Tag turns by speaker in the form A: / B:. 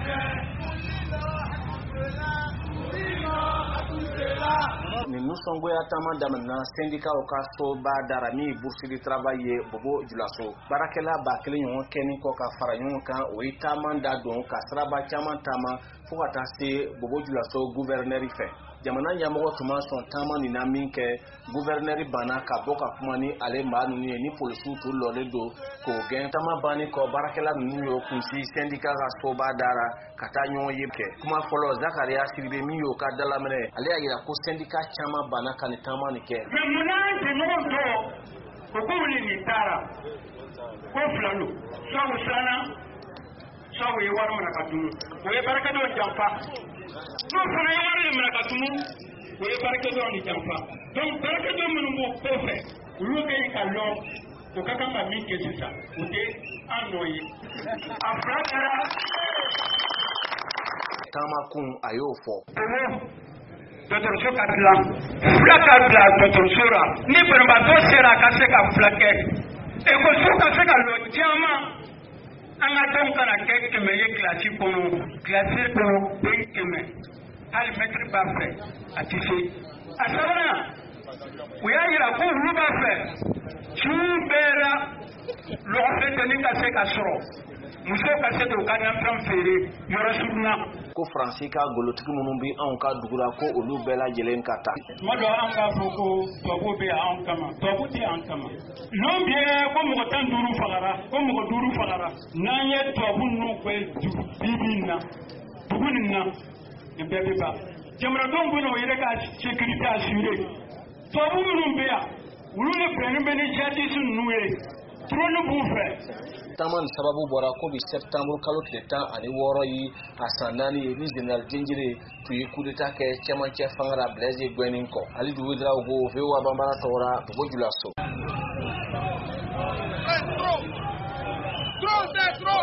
A: ni nusongoya tama damana syndicat o ka so ba darami bourse de travail bobo julaso barakela ba kelen ɲɔgɔn kɛni kɔ ka fara ɲɔgɔn kan o ye taama da don ka siraba caman taama fo ka taa se bobo julaso gouverneur fɛ jamana ɲɛmɔgɔ tuma sɔn taama nin na min kɛ gouverneur banna ka bɔ ka kuma ni ale maa ninnu ye ni polisiw tu lɔlen don k'o gɛn taama banni kɔ baarakɛla ninnu y'o kunsi syndicat ka soba dara ka taa ɲɔgɔn ye kɛ kuma fɔlɔ Zakariya Siribe min y'o ka dalaminɛ ale y'a yira ko syndicat caman banna ka ni taama nin kɛ.
B: mais mun na jɛɲɔgɔn tɔ o ko wuli nin taara ko fila don sabu siranna sabu ye wari minɛ ka tunu o ye baarakɛdenw janfa n'o fana ye wari minɛ ka tunu o ye baarakɛdenw ni janfa donc baarakɛdenw minnu b'o kɔfɛ olu bɛ yen ka lɔ o ka kan ka min kɛ sisan o tɛ an nɔ ye a fila kɛra
A: taama kun a y'o fɔ.
B: dɔgɔtɔrɔso ka dilan fila ka bila dɔgɔtɔrɔso la ni banabaatɔ sera a ka se ka fila kɛ ekɔliso ka se ka lɔ caman an ka denw kana kɛ 100 ye kilasi kɔnɔ kilasi kɔnɔ den 100 hali mɛtiri b'a fɛ a tɛ se a sabanan u y'a yira ko olu b'a fɛ su bɛɛ la lɔgɔfɛntɛni ka se ka sɔrɔ musow ka se k'u ka nafɛn feere yɔrɔ surunya.
A: ko Faransi ka golotigi minnu bɛ anw ka dugu la ko olu bɛɛ lajɛlen ka taa.
B: tuma dɔ an b'a fɔ ko tubabu bɛ anw kama tubabu tɛ an kama n'o bɛ ko mɔgɔ 15 fagara ko mɔgɔ 5 fagara n'an ye tubabu ninnu kɛ bibi in na dugu nin na nin bɛɛ bɛ ban jamanadenw bɛ na o yɛrɛ ka sécurité assuré tubabu minnu bɛ yan olu de bɛnnen bɛ ni jadisi ninnu ye trône b'u fɛ.
A: taama nin sababu bɔra ko bi septembre kalo tile 16 ye a san 4 ye ni général Djingire tun ye coup d'état kɛ cɛmancɛ fanga la Blaise Gwenin kɔ Ali Duwidra ko VOA Bambara tɔgɔra Bobo Julaso.